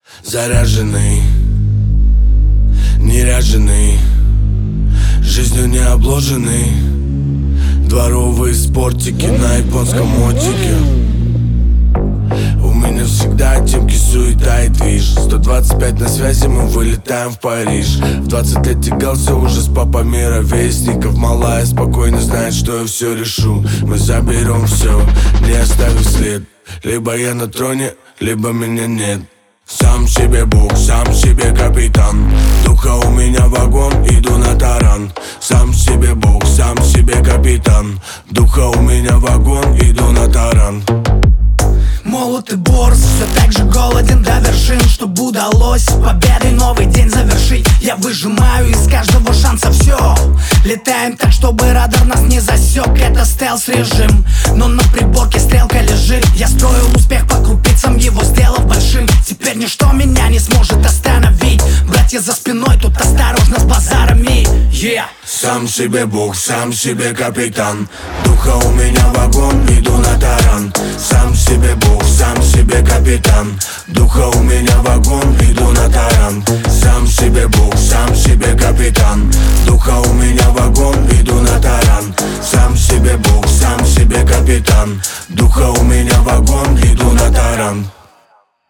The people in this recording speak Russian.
Заряженный, не ряженый, жизнью не обложенный. Дворовые спортики на японском мотике. У меня всегда темки, суета и движ. 125 на связи, мы вылетаем в Париж. В 20 лет тягался уже с папами ровесников. Малая спокойно знает, что я все решу. Мы заберем все, не оставив след. Либо я на троне, либо меня нет. Сам себе бог, сам себе капитан. Духа у меня вагон, иду на таран. Сам себе бог, сам себе капитан. Духа у меня вагон, иду на таран. Молод и борз, все так же голоден до вершин. Чтоб удалось победой новый день завершить, я выжимаю из каждого шанса все. Летаем так, чтобы радар нас не засек. Это стелс-режим, но на приборке стрелка лежит. Я строил успех по крупицам, его сделав большим. Теперь ничто меня не сможет остановить. Братья за спиной, тут осторожно с базарами. Сам себе бог, сам себе капитан. Духа у меня вагон, иду на таран. Сам себе бог, сам себе капитан. Духа у меня вагон, иду на таран. Сам себе бог, сам себе капитан. Духа у меня вагон, иду на таран. Сам себе бог, сам себе капитан. Духа у меня вагон, иду на таран.